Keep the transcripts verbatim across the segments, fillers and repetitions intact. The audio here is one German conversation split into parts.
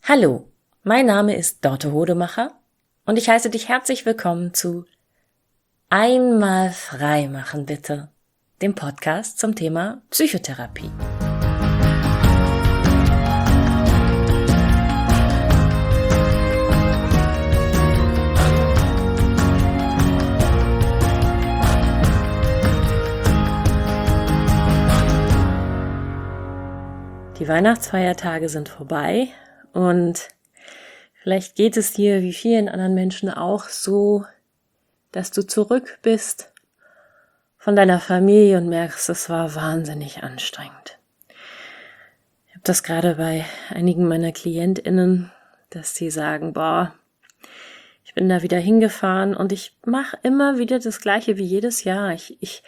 Hallo, mein Name ist Dorte Hodemacher und ich heiße dich herzlich willkommen zu Einmal frei machen bitte, dem Podcast zum Thema Psychotherapie. Die Weihnachtsfeiertage sind vorbei und vielleicht geht es dir wie vielen anderen Menschen auch so, dass du zurück bist von deiner Familie und merkst, es war wahnsinnig anstrengend. Ich habe das gerade bei einigen meiner KlientInnen, dass sie sagen, boah, ich bin da wieder hingefahren und ich mache immer wieder das Gleiche wie jedes Jahr. Ich, ich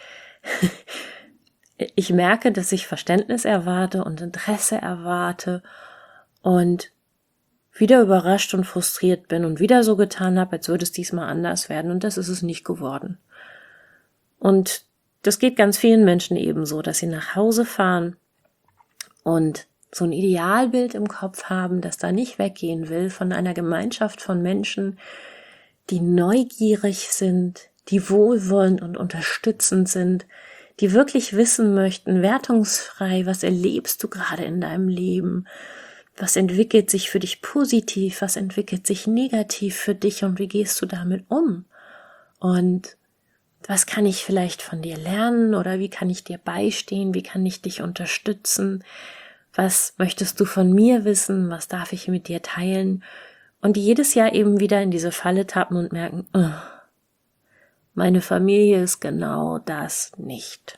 Ich merke, dass ich Verständnis erwarte und Interesse erwarte und wieder überrascht und frustriert bin und wieder so getan habe, als würde es diesmal anders werden, und das ist es nicht geworden. Und das geht ganz vielen Menschen ebenso, dass sie nach Hause fahren und so ein Idealbild im Kopf haben, das da nicht weggehen will, von einer Gemeinschaft von Menschen, die neugierig sind, die wohlwollend und unterstützend sind, die wirklich wissen möchten, wertungsfrei, was erlebst du gerade in deinem Leben? Was entwickelt sich für dich positiv? Was entwickelt sich negativ für dich? Und wie gehst du damit um? Und was kann ich vielleicht von dir lernen? Oder wie kann ich dir beistehen? Wie kann ich dich unterstützen? Was möchtest du von mir wissen? Was darf ich mit dir teilen? Und die jedes Jahr eben wieder in diese Falle tappen und merken, oh, meine Familie ist genau das nicht.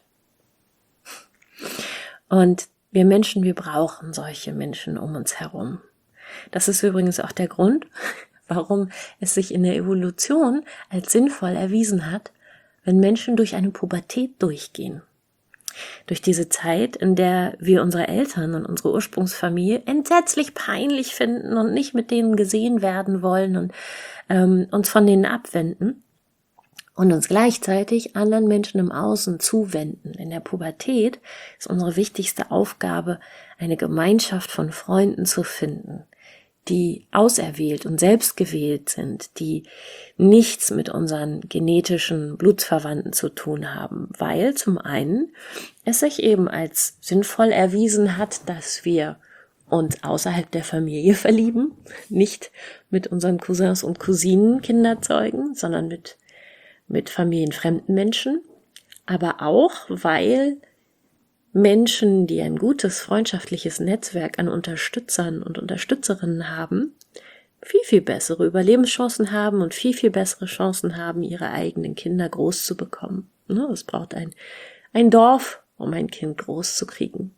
Und wir Menschen, wir brauchen solche Menschen um uns herum. Das ist übrigens auch der Grund, warum es sich in der Evolution als sinnvoll erwiesen hat, wenn Menschen durch eine Pubertät durchgehen. Durch diese Zeit, in der wir unsere Eltern und unsere Ursprungsfamilie entsetzlich peinlich finden und nicht mit denen gesehen werden wollen und ähm, uns von denen abwenden, und uns gleichzeitig anderen Menschen im Außen zuwenden. In der Pubertät ist unsere wichtigste Aufgabe, eine Gemeinschaft von Freunden zu finden, die auserwählt und selbstgewählt sind, die nichts mit unseren genetischen Blutsverwandten zu tun haben, weil zum einen es sich eben als sinnvoll erwiesen hat, dass wir uns außerhalb der Familie verlieben, nicht mit unseren Cousins und Cousinen Kinder zeugen, sondern mit mit familienfremden Menschen, aber auch, weil Menschen, die ein gutes freundschaftliches Netzwerk an Unterstützern und Unterstützerinnen haben, viel, viel bessere Überlebenschancen haben und viel, viel bessere Chancen haben, ihre eigenen Kinder groß zu bekommen. Es braucht ein, ein Dorf, um ein Kind groß zu kriegen.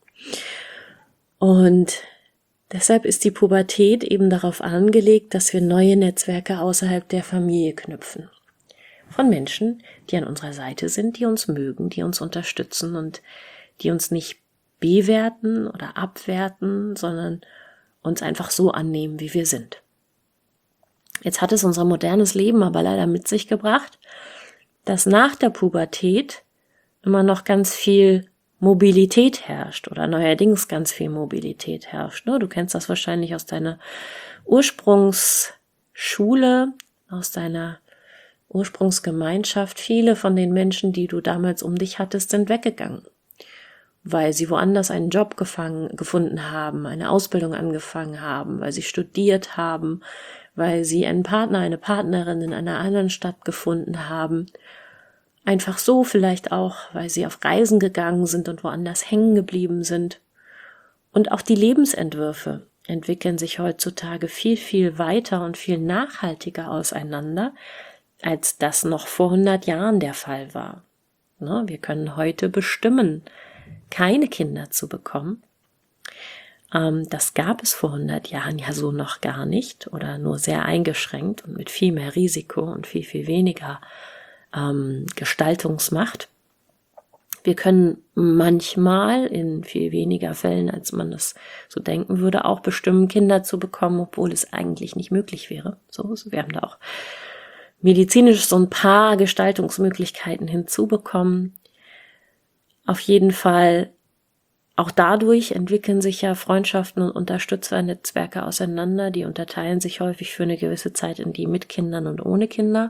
Und deshalb ist die Pubertät eben darauf angelegt, dass wir neue Netzwerke außerhalb der Familie knüpfen. Von Menschen, die an unserer Seite sind, die uns mögen, die uns unterstützen und die uns nicht bewerten oder abwerten, sondern uns einfach so annehmen, wie wir sind. Jetzt hat es unser modernes Leben aber leider mit sich gebracht, dass nach der Pubertät immer noch ganz viel Mobilität herrscht oder neuerdings ganz viel Mobilität herrscht. Du kennst das wahrscheinlich aus deiner Ursprungsschule, aus deiner Ursprungsgemeinschaft. Viele von den Menschen, die du damals um dich hattest, sind weggegangen, weil sie woanders einen Job gefangen, gefunden haben, eine Ausbildung angefangen haben, weil sie studiert haben, weil sie einen Partner, eine Partnerin in einer anderen Stadt gefunden haben. Einfach so vielleicht auch, weil sie auf Reisen gegangen sind und woanders hängen geblieben sind. Und auch die Lebensentwürfe entwickeln sich heutzutage viel, viel weiter und viel nachhaltiger auseinander, als das noch vor hundert Jahren der Fall war. Wir können heute bestimmen, keine Kinder zu bekommen. Das gab es vor hundert Jahren ja so noch gar nicht oder nur sehr eingeschränkt und mit viel mehr Risiko und viel, viel weniger ähm, Gestaltungsmacht. Wir können manchmal in viel weniger Fällen, als man das so denken würde, auch bestimmen, Kinder zu bekommen, obwohl es eigentlich nicht möglich wäre. So, wir haben da auch medizinisch so ein paar Gestaltungsmöglichkeiten hinzubekommen. Auf jeden Fall auch dadurch entwickeln sich ja Freundschaften und Unterstützernetzwerke auseinander. Die unterteilen sich häufig für eine gewisse Zeit in die mit Kindern und ohne Kinder.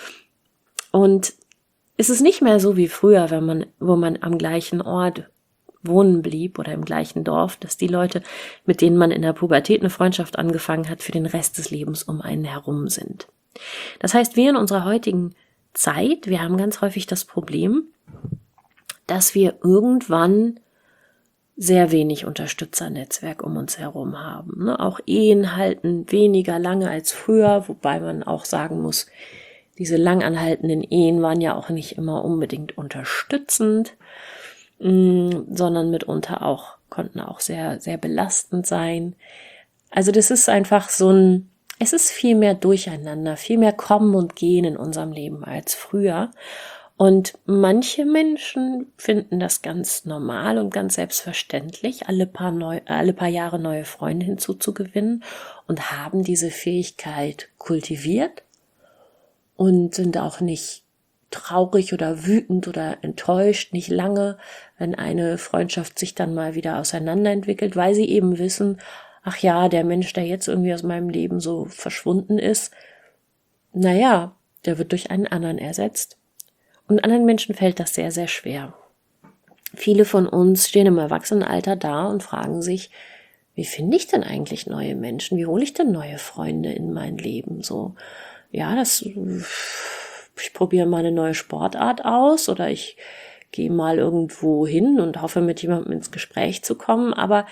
Und es ist nicht mehr so wie früher, wenn man, wo man am gleichen Ort wohnen blieb oder im gleichen Dorf, dass die Leute, mit denen man in der Pubertät eine Freundschaft angefangen hat, für den Rest des Lebens um einen herum sind. Das heißt, wir in unserer heutigen Zeit, wir haben ganz häufig das Problem, dass wir irgendwann sehr wenig Unterstützernetzwerk um uns herum haben. Ne? Auch Ehen halten weniger lange als früher, wobei man auch sagen muss, diese langanhaltenden Ehen waren ja auch nicht immer unbedingt unterstützend, sondern mitunter auch, konnten auch sehr, sehr belastend sein. Also das ist einfach so ein, es ist viel mehr Durcheinander, viel mehr Kommen und Gehen in unserem Leben als früher. Und manche Menschen finden das ganz normal und ganz selbstverständlich, alle paar, neu, alle paar Jahre neue Freunde hinzuzugewinnen und haben diese Fähigkeit kultiviert und sind auch nicht traurig oder wütend oder enttäuscht, nicht lange, wenn eine Freundschaft sich dann mal wieder auseinanderentwickelt, weil sie eben wissen, ach ja, der Mensch, der jetzt irgendwie aus meinem Leben so verschwunden ist, naja, der wird durch einen anderen ersetzt. Und anderen Menschen fällt das sehr, sehr schwer. Viele von uns stehen im Erwachsenenalter da und fragen sich, wie finde ich denn eigentlich neue Menschen? Wie hole ich denn neue Freunde in mein Leben? So, ja, das... ich probiere mal eine neue Sportart aus oder ich gehe mal irgendwo hin und hoffe, mit jemandem ins Gespräch zu kommen, aber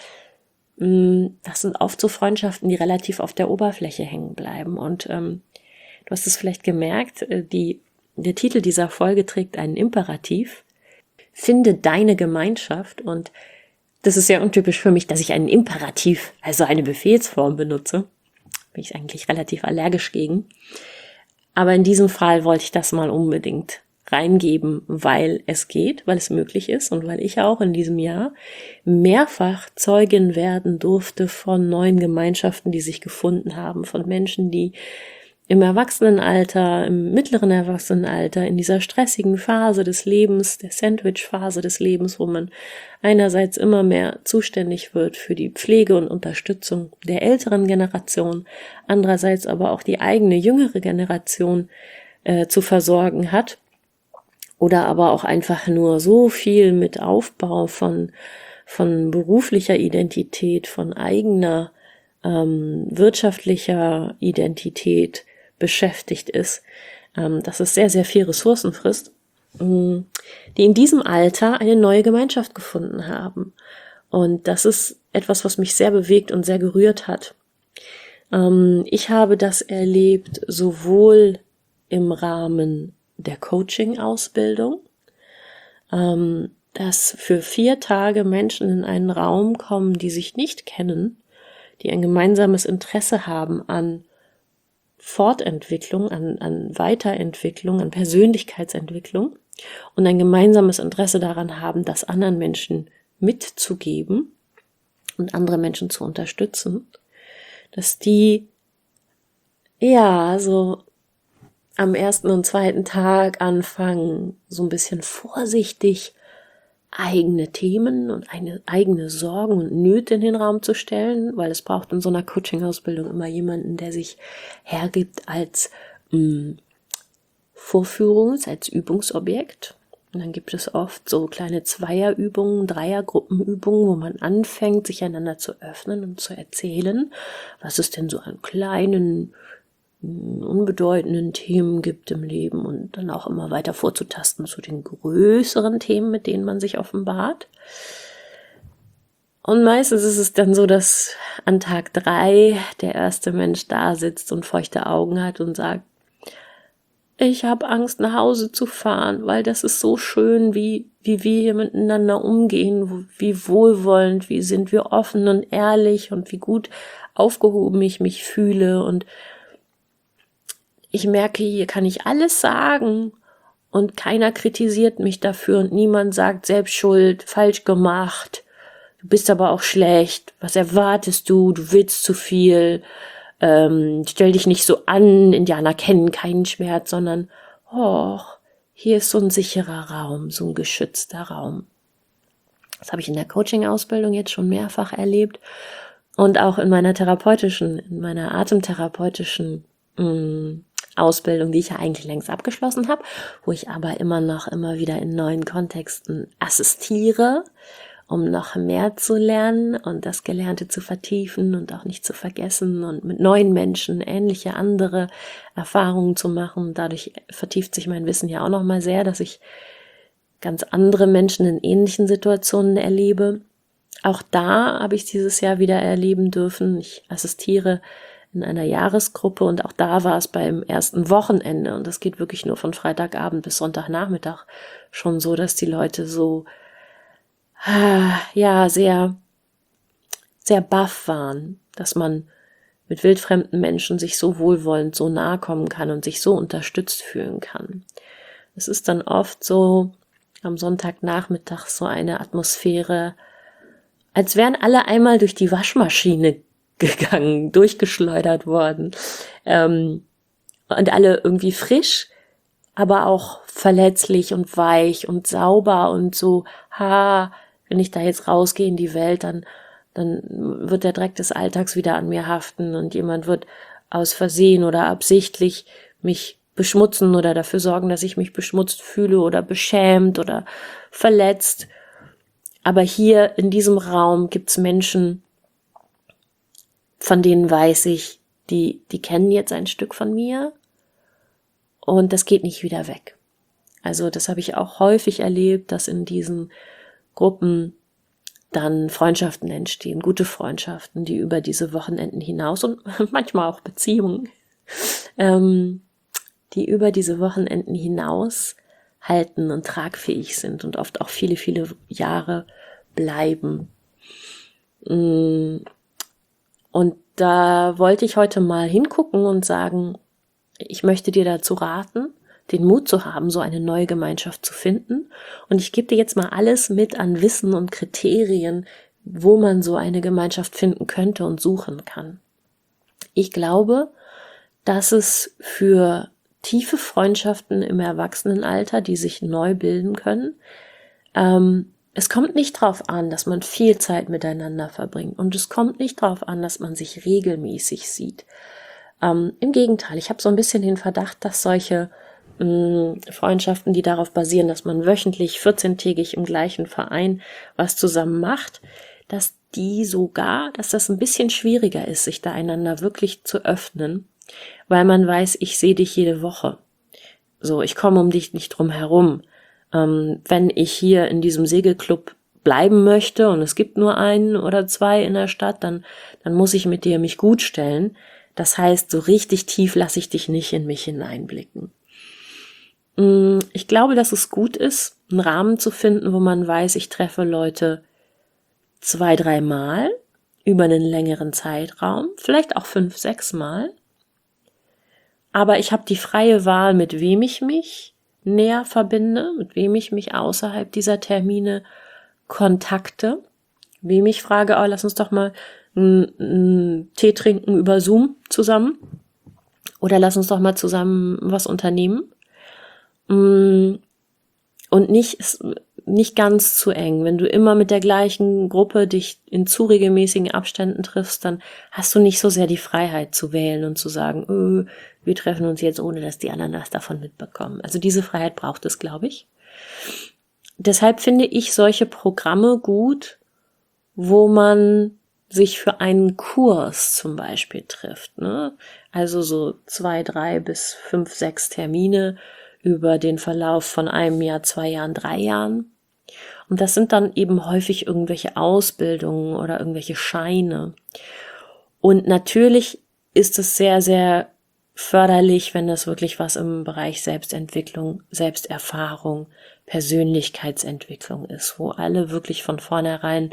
mh, das sind oft so Freundschaften, die relativ auf der Oberfläche hängen bleiben und ähm, du hast es vielleicht gemerkt, die, der Titel dieser Folge trägt einen Imperativ, finde deine Gemeinschaft und das ist ja untypisch für mich, dass ich einen Imperativ, also eine Befehlsform benutze, bin ich eigentlich relativ allergisch gegen. Aber in diesem Fall wollte ich das mal unbedingt reingeben, weil es geht, weil es möglich ist und weil ich auch in diesem Jahr mehrfach Zeugin werden durfte von neuen Gemeinschaften, die sich gefunden haben, von Menschen, die im Erwachsenenalter, im mittleren Erwachsenenalter, in dieser stressigen Phase des Lebens, der Sandwich-Phase des Lebens, wo man einerseits immer mehr zuständig wird für die Pflege und Unterstützung der älteren Generation, andererseits aber auch die eigene jüngere Generation äh, zu versorgen hat oder aber auch einfach nur so viel mit Aufbau von, von beruflicher Identität, von eigener ähm, wirtschaftlicher Identität beschäftigt ist, ähm, dass es sehr, sehr viel Ressourcen frisst, ähm, die in diesem Alter eine neue Gemeinschaft gefunden haben. Und das ist etwas, was mich sehr bewegt und sehr gerührt hat. Ähm, ich habe das erlebt, sowohl im Rahmen der Coaching-Ausbildung, ähm, dass für vier Tage Menschen in einen Raum kommen, die sich nicht kennen, die ein gemeinsames Interesse haben an Fortentwicklung, an, an Weiterentwicklung, an Persönlichkeitsentwicklung und ein gemeinsames Interesse daran haben, das anderen Menschen mitzugeben und andere Menschen zu unterstützen, dass die ja so am ersten und zweiten Tag anfangen, so ein bisschen vorsichtig eigene Themen und eine, eigene Sorgen und Nöte in den Raum zu stellen, weil es braucht in so einer Coaching-Ausbildung immer jemanden, der sich hergibt als mh, Vorführungs-, als Übungsobjekt. Und dann gibt es oft so kleine Zweierübungen, Dreiergruppenübungen, wo man anfängt, sich einander zu öffnen und zu erzählen, was es denn so an kleinen, unbedeutenden Themen gibt im Leben und dann auch immer weiter vorzutasten zu den größeren Themen, mit denen man sich offenbart. Und meistens ist es dann so, dass an Tag drei der erste Mensch da sitzt und feuchte Augen hat und sagt, ich habe Angst, nach Hause zu fahren, weil das ist so schön, wie, wie wir hier miteinander umgehen, wie wohlwollend, wie sind wir offen und ehrlich und wie gut aufgehoben ich mich fühle und ich merke, hier kann ich alles sagen und keiner kritisiert mich dafür und niemand sagt selbst schuld, falsch gemacht, du bist aber auch schlecht, was erwartest du, du willst zu viel, ähm, stell dich nicht so an, Indianer kennen keinen Schmerz, sondern, oh, hier ist so ein sicherer Raum, so ein geschützter Raum. Das habe ich in der Coaching-Ausbildung jetzt schon mehrfach erlebt und auch in meiner therapeutischen, in meiner atemtherapeutischen mh, Ausbildung, die ich ja eigentlich längst abgeschlossen habe, wo ich aber immer noch immer wieder in neuen Kontexten assistiere, um noch mehr zu lernen und das Gelernte zu vertiefen und auch nicht zu vergessen und mit neuen Menschen ähnliche andere Erfahrungen zu machen. Dadurch vertieft sich mein Wissen ja auch noch mal sehr, dass ich ganz andere Menschen in ähnlichen Situationen erlebe. Auch da habe ich dieses Jahr wieder erleben dürfen. Ich assistiere in einer Jahresgruppe und auch da war es beim ersten Wochenende und das geht wirklich nur von Freitagabend bis Sonntagnachmittag schon so, dass die Leute so ja sehr sehr baff waren, dass man mit wildfremden Menschen sich so wohlwollend so nahe kommen kann und sich so unterstützt fühlen kann. Es ist dann oft so am Sonntagnachmittag so eine Atmosphäre, als wären alle einmal durch die Waschmaschine gegangen, durchgeschleudert worden ähm, und alle irgendwie frisch, aber auch verletzlich und weich und sauber und so, ha, wenn ich da jetzt rausgehe in die Welt, dann, dann wird der Dreck des Alltags wieder an mir haften und jemand wird aus Versehen oder absichtlich mich beschmutzen oder dafür sorgen, dass ich mich beschmutzt fühle oder beschämt oder verletzt. Aber hier in diesem Raum gibt's Menschen, von denen weiß ich, die, die kennen jetzt ein Stück von mir und das geht nicht wieder weg. Also das habe ich auch häufig erlebt, dass in diesen Gruppen dann Freundschaften entstehen, gute Freundschaften, die über diese Wochenenden hinaus und manchmal auch Beziehungen, ähm, die über diese Wochenenden hinaus halten und tragfähig sind und oft auch viele, viele Jahre bleiben. Und da wollte ich heute mal hingucken und sagen, ich möchte dir dazu raten, den Mut zu haben, so eine neue Gemeinschaft zu finden. Und ich gebe dir jetzt mal alles mit an Wissen und Kriterien, wo man so eine Gemeinschaft finden könnte und suchen kann. Ich glaube, dass es für tiefe Freundschaften im Erwachsenenalter, die sich neu bilden können, ähm, es kommt nicht drauf an, dass man viel Zeit miteinander verbringt. Und es kommt nicht drauf an, dass man sich regelmäßig sieht. Ähm, im Gegenteil, ich habe so ein bisschen den Verdacht, dass solche mh, Freundschaften, die darauf basieren, dass man wöchentlich, vierzehntägig im gleichen Verein was zusammen macht, dass die sogar, dass das ein bisschen schwieriger ist, sich da einander wirklich zu öffnen, weil man weiß, ich sehe dich jede Woche. So, ich komme um dich nicht drum herum. Ähm, wenn ich hier in diesem Segelclub bleiben möchte und es gibt nur einen oder zwei in der Stadt, dann, dann muss ich mit dir mich gut stellen. Das heißt, so richtig tief lasse ich dich nicht in mich hineinblicken. Ich glaube, dass es gut ist, einen Rahmen zu finden, wo man weiß, ich treffe Leute zwei, dreimal über einen längeren Zeitraum, vielleicht auch fünf, sechs Mal. Aber ich habe die freie Wahl, mit wem ich mich näher verbinde, mit wem ich mich außerhalb dieser Termine kontakte, wem ich frage, oh, lass uns doch mal einen, einen Tee trinken über Zoom zusammen oder lass uns doch mal zusammen was unternehmen. Und nicht, nicht ganz zu eng. Wenn du immer mit der gleichen Gruppe dich in zu regelmäßigen Abständen triffst, dann hast du nicht so sehr die Freiheit zu wählen und zu sagen, öh, wir treffen uns jetzt, ohne dass die anderen was davon mitbekommen. Also diese Freiheit braucht es, glaube ich. Deshalb finde ich solche Programme gut, wo man sich für einen Kurs zum Beispiel trifft, ne? Also so zwei, drei bis fünf, sechs Termine über den Verlauf von einem Jahr, zwei Jahren, drei Jahren. Und das sind dann eben häufig irgendwelche Ausbildungen oder irgendwelche Scheine. Und natürlich ist es sehr, sehr förderlich, wenn das wirklich was im Bereich Selbstentwicklung, Selbsterfahrung, Persönlichkeitsentwicklung ist, wo alle wirklich von vornherein,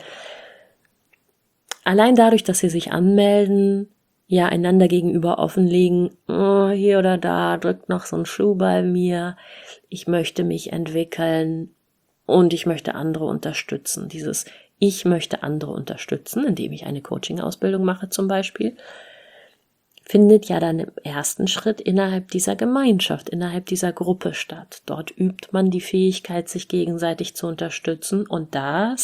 allein dadurch, dass sie sich anmelden, ja einander gegenüber offenlegen, oh, hier oder da drückt noch so ein Schuh bei mir, ich möchte mich entwickeln und ich möchte andere unterstützen. Dieses Ich möchte andere unterstützen, indem ich eine Coaching-Ausbildung mache zum Beispiel, findet ja dann im ersten Schritt innerhalb dieser Gemeinschaft, innerhalb dieser Gruppe statt. Dort übt man die Fähigkeit, sich gegenseitig zu unterstützen und das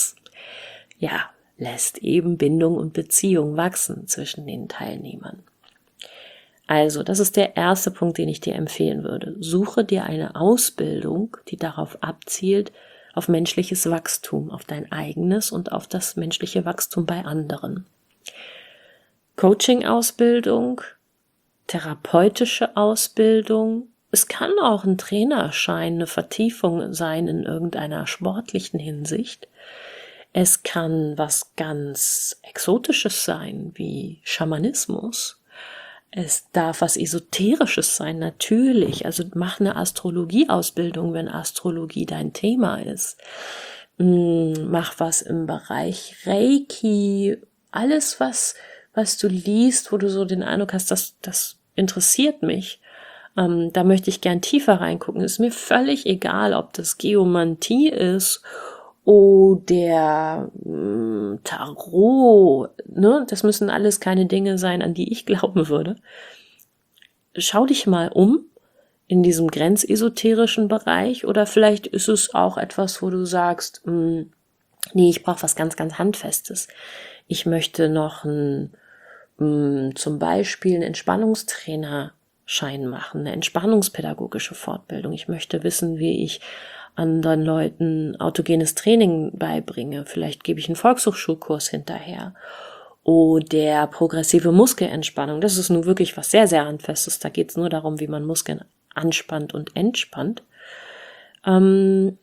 ja, lässt eben Bindung und Beziehung wachsen zwischen den Teilnehmern. Also, das ist der erste Punkt, den ich dir empfehlen würde. Suche dir eine Ausbildung, die darauf abzielt, auf menschliches Wachstum, auf dein eigenes und auf das menschliche Wachstum bei anderen. Coaching-Ausbildung, therapeutische Ausbildung, es kann auch ein Trainerschein, eine Vertiefung sein in irgendeiner sportlichen Hinsicht. Es kann was ganz Exotisches sein, wie Schamanismus. Es darf was Esoterisches sein, natürlich. Also mach eine Astrologieausbildung, wenn Astrologie dein Thema ist. Mach was im Bereich Reiki. Alles, was, was du liest, wo du so den Eindruck hast, das, das interessiert mich. Ähm, da möchte ich gern tiefer reingucken. Ist mir völlig egal, ob das Geomantie ist oder mh, Tarot, ne? Das müssen alles keine Dinge sein, an die ich glauben würde. Schau dich mal um in diesem grenzesoterischen Bereich, oder vielleicht ist es auch etwas, wo du sagst, mh, nee, ich brauche was ganz, ganz Handfestes. Ich möchte noch ein, mh, zum Beispiel einen Entspannungstrainer Schein machen, eine entspannungspädagogische Fortbildung. Ich möchte wissen, wie ich anderen Leuten autogenes Training beibringe. Vielleicht gebe ich einen Volkshochschulkurs hinterher. Oder progressive Muskelentspannung. Das ist nun wirklich was sehr, sehr Handfestes. Da geht es nur darum, wie man Muskeln anspannt und entspannt. Ähm,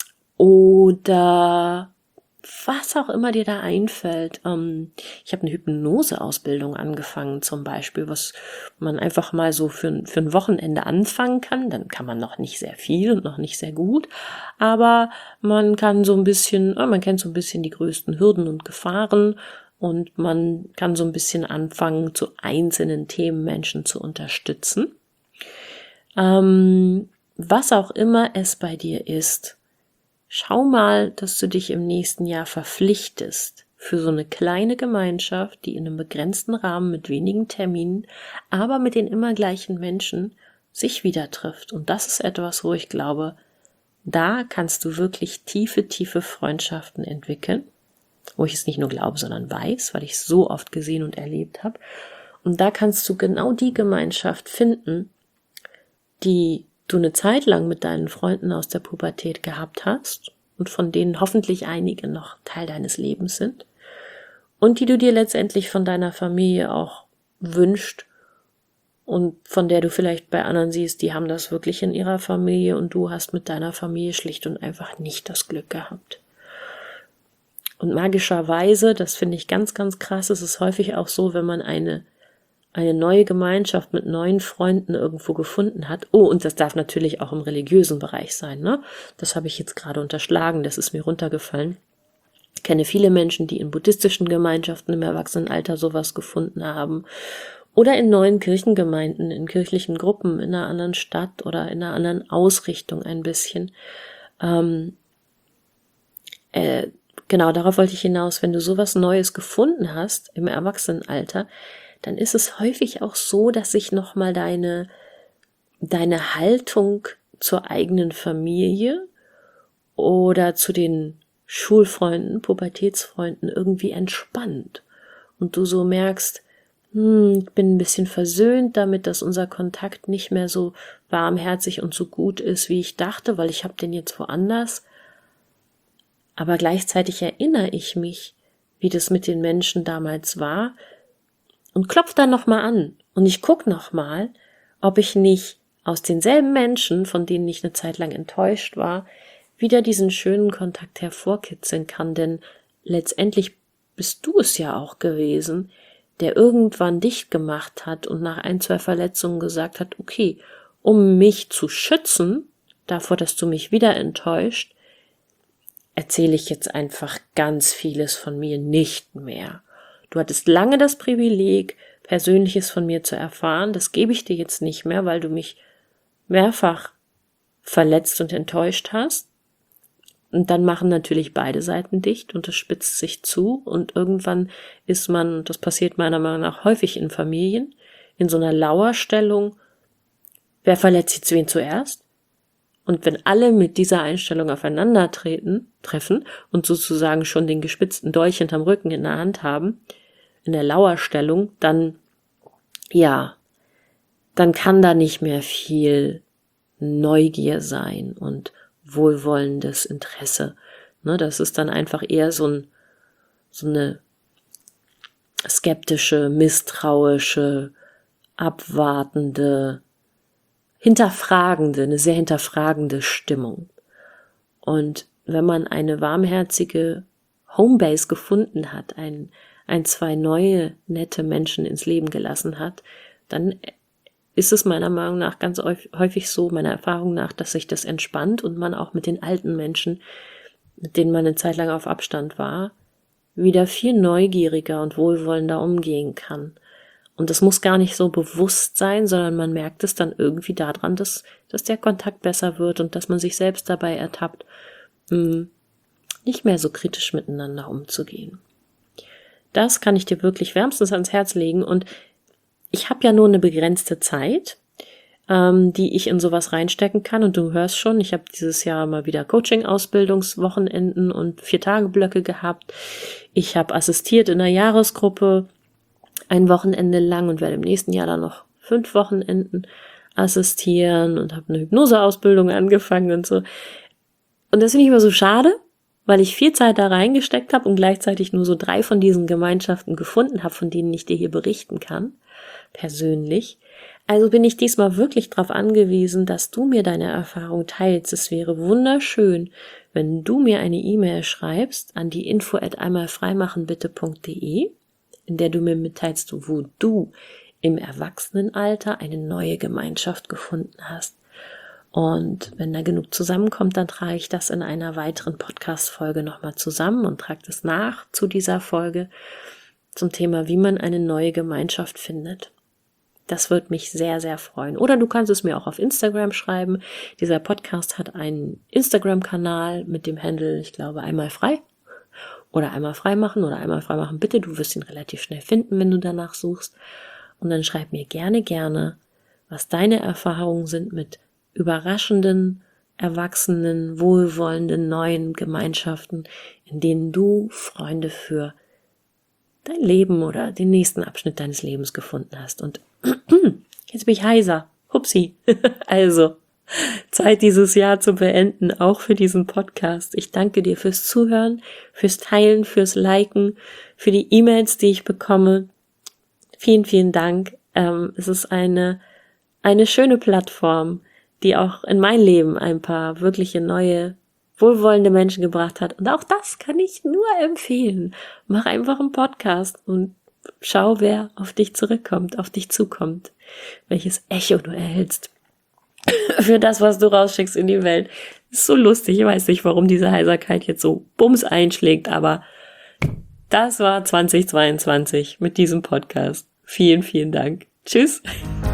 oder was auch immer dir da einfällt. Ähm, ich habe eine Hypnose-Ausbildung angefangen zum Beispiel, was man einfach mal so für, für ein Wochenende anfangen kann. Dann kann man noch nicht sehr viel und noch nicht sehr gut, aber man kann so ein bisschen, man kennt so ein bisschen die größten Hürden und Gefahren und man kann so ein bisschen anfangen, zu einzelnen Themen Menschen zu unterstützen. Ähm, was auch immer es bei dir ist, schau mal, dass du dich im nächsten Jahr verpflichtest für so eine kleine Gemeinschaft, die in einem begrenzten Rahmen mit wenigen Terminen, aber mit den immer gleichen Menschen sich wieder trifft. Und das ist etwas, wo ich glaube, da kannst du wirklich tiefe, tiefe Freundschaften entwickeln, wo ich es nicht nur glaube, sondern weiß, weil ich es so oft gesehen und erlebt habe. Und da kannst du genau die Gemeinschaft finden, die du eine Zeit lang mit deinen Freunden aus der Pubertät gehabt hast und von denen hoffentlich einige noch Teil deines Lebens sind und die du dir letztendlich von deiner Familie auch wünscht und von der du vielleicht bei anderen siehst, die haben das wirklich in ihrer Familie und du hast mit deiner Familie schlicht und einfach nicht das Glück gehabt. Und magischerweise, das finde ich ganz, ganz krass, es ist häufig auch so, wenn man eine eine neue Gemeinschaft mit neuen Freunden irgendwo gefunden hat. Oh, und das darf natürlich auch im religiösen Bereich sein, ne? Das habe ich jetzt gerade unterschlagen, das ist mir runtergefallen. Ich kenne viele Menschen, die in buddhistischen Gemeinschaften im Erwachsenenalter sowas gefunden haben. Oder in neuen Kirchengemeinden, in kirchlichen Gruppen, in einer anderen Stadt oder in einer anderen Ausrichtung ein bisschen. Ähm, äh, genau, darauf wollte ich hinaus. Wenn du sowas Neues gefunden hast im Erwachsenenalter, dann ist es häufig auch so, dass sich nochmal deine, deine Haltung zur eigenen Familie oder zu den Schulfreunden, Pubertätsfreunden irgendwie entspannt. Und du so merkst, hm, ich bin ein bisschen versöhnt damit, dass unser Kontakt nicht mehr so warmherzig und so gut ist, wie ich dachte, weil ich habe den jetzt woanders. Aber gleichzeitig erinnere ich mich, wie das mit den Menschen damals war, und klopf dann nochmal an und ich guck nochmal, ob ich nicht aus denselben Menschen, von denen ich eine Zeit lang enttäuscht war, wieder diesen schönen Kontakt hervorkitzeln kann, denn letztendlich bist du es ja auch gewesen, der irgendwann dicht gemacht hat und nach ein, zwei Verletzungen gesagt hat, okay, um mich zu schützen, davor, dass du mich wieder enttäuscht, erzähle ich jetzt einfach ganz vieles von mir nicht mehr. Du hattest lange das Privileg, Persönliches von mir zu erfahren. Das gebe ich dir jetzt nicht mehr, weil du mich mehrfach verletzt und enttäuscht hast. Und dann machen natürlich beide Seiten dicht und es spitzt sich zu. Und irgendwann ist man, und das passiert meiner Meinung nach häufig in Familien, in so einer Lauerstellung. Wer verletzt jetzt wen zuerst? Und wenn alle mit dieser Einstellung aufeinandertreten, treffen und sozusagen schon den gespitzten Dolch hinterm Rücken in der Hand haben, in der Lauerstellung, dann, ja, dann kann da nicht mehr viel Neugier sein und wohlwollendes Interesse. Ne, das ist dann einfach eher so ein, so eine skeptische, misstrauische, abwartende, hinterfragende, eine sehr hinterfragende Stimmung. Und wenn man eine warmherzige Homebase gefunden hat, ein, ein, zwei neue, nette Menschen ins Leben gelassen hat, dann ist es meiner Meinung nach ganz häufig so, meiner Erfahrung nach, dass sich das entspannt und man auch mit den alten Menschen, mit denen man eine Zeit lang auf Abstand war, wieder viel neugieriger und wohlwollender umgehen kann. Und das muss gar nicht so bewusst sein, sondern man merkt es dann irgendwie daran, dass, dass der Kontakt besser wird und dass man sich selbst dabei ertappt, mh, nicht mehr so kritisch miteinander umzugehen. Das kann ich dir wirklich wärmstens ans Herz legen und ich habe ja nur eine begrenzte Zeit, ähm, die ich in sowas reinstecken kann und du hörst schon, ich habe dieses Jahr mal wieder Coaching-Ausbildungswochenenden und Vier-Tage-Blöcke gehabt. Ich habe assistiert in einer Jahresgruppe ein Wochenende lang und werde im nächsten Jahr dann noch fünf Wochenenden assistieren und habe eine Hypnoseausbildung angefangen und so. Und das finde ich immer so schade, weil ich viel Zeit da reingesteckt habe und gleichzeitig nur so drei von diesen Gemeinschaften gefunden habe, von denen ich dir hier berichten kann, persönlich. Also bin ich diesmal wirklich darauf angewiesen, dass du mir deine Erfahrung teilst. Es wäre wunderschön, wenn du mir eine E-Mail schreibst an die info at einmalfreimachenbitte punkt de, in der du mir mitteilst, wo du im Erwachsenenalter eine neue Gemeinschaft gefunden hast. Und wenn da genug zusammenkommt, dann trage ich das in einer weiteren Podcast-Folge nochmal zusammen und trage das nach zu dieser Folge zum Thema, wie man eine neue Gemeinschaft findet. Das würde mich sehr, sehr freuen. Oder du kannst es mir auch auf Instagram schreiben. Dieser Podcast hat einen Instagram-Kanal mit dem Handle, ich glaube, einmal frei. Oder einmal frei machen oder einmal frei machen, bitte. Du wirst ihn relativ schnell finden, wenn du danach suchst. Und dann schreib mir gerne, gerne, was deine Erfahrungen sind mit überraschenden, erwachsenen, wohlwollenden, neuen Gemeinschaften, in denen du Freunde für dein Leben oder den nächsten Abschnitt deines Lebens gefunden hast. Und jetzt bin ich heiser. Hupsi. Also, Zeit dieses Jahr zu beenden, auch für diesen Podcast. Ich danke dir fürs Zuhören, fürs Teilen, fürs Liken, für die E-Mails, die ich bekomme. Vielen, vielen Dank. Ähm, es ist eine, eine schöne Plattform, die auch in mein Leben ein paar wirkliche neue, wohlwollende Menschen gebracht hat. Und auch das kann ich nur empfehlen. Mach einfach einen Podcast und schau, wer auf dich zurückkommt, auf dich zukommt, welches Echo du erhältst für das, was du rausschickst in die Welt. Ist so lustig, ich weiß nicht, warum diese Heiserkeit jetzt so bums einschlägt, aber das war zwanzig zweiundzwanzig mit diesem Podcast. Vielen, vielen Dank. Tschüss.